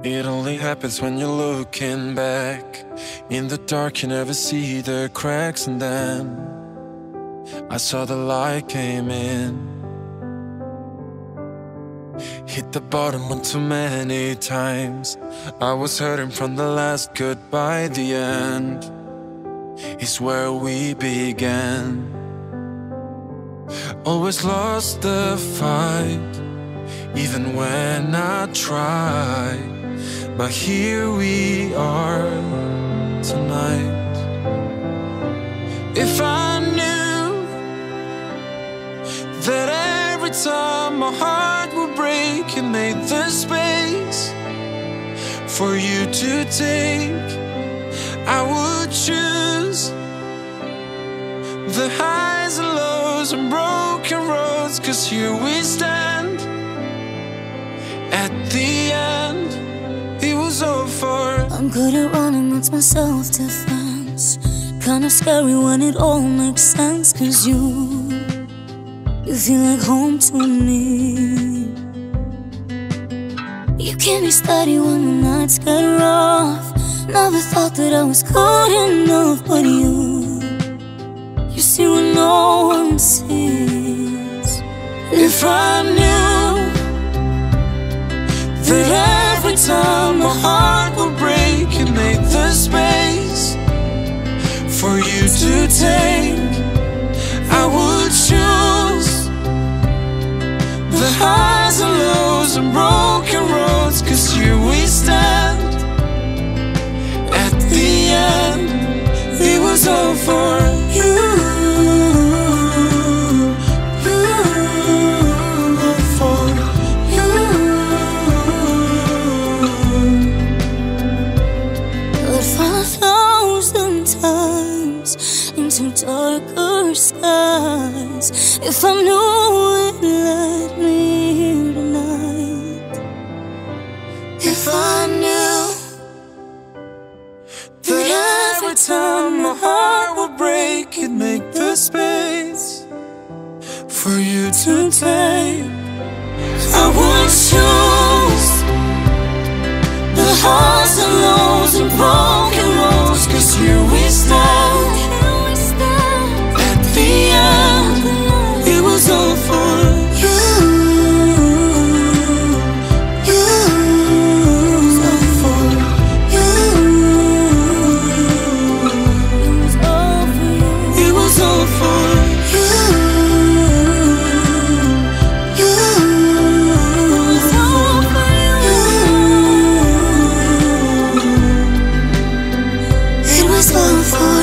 It only happens when you're looking back. In the dark you never see the cracks, and then I saw the light came in. Hit the bottom one too many times. I was hurting from the last goodbye. The end is where we began. Always lost the fight, even when I tried. But here we are tonight. If I knew that every time my heart would break, it made the space for you to take, I would choose the highs and lows and broken roads. 'Cause here we stand at the end. It was over. I'm good at running, that's my self-defense. Kinda scary when it all makes sense. 'Cause you feel like home to me. You keep me steady when the nights get rough. Never thought that I was good enough. But you see what no one sees. If I knew that every time my heart would break, it made the space for you to take, I would choose the highs and lows and broken roads. 'Cause here we stand at the end. It was all for you. Into darker skies, if I knew it led me here tonight. If I knew that every time my heart would break, it'd make the space for you to take, I would choose the highs and lows and broken roads. 'Cause here we stand at the end. It was all for you. It was all for you. It was all for you. It was all for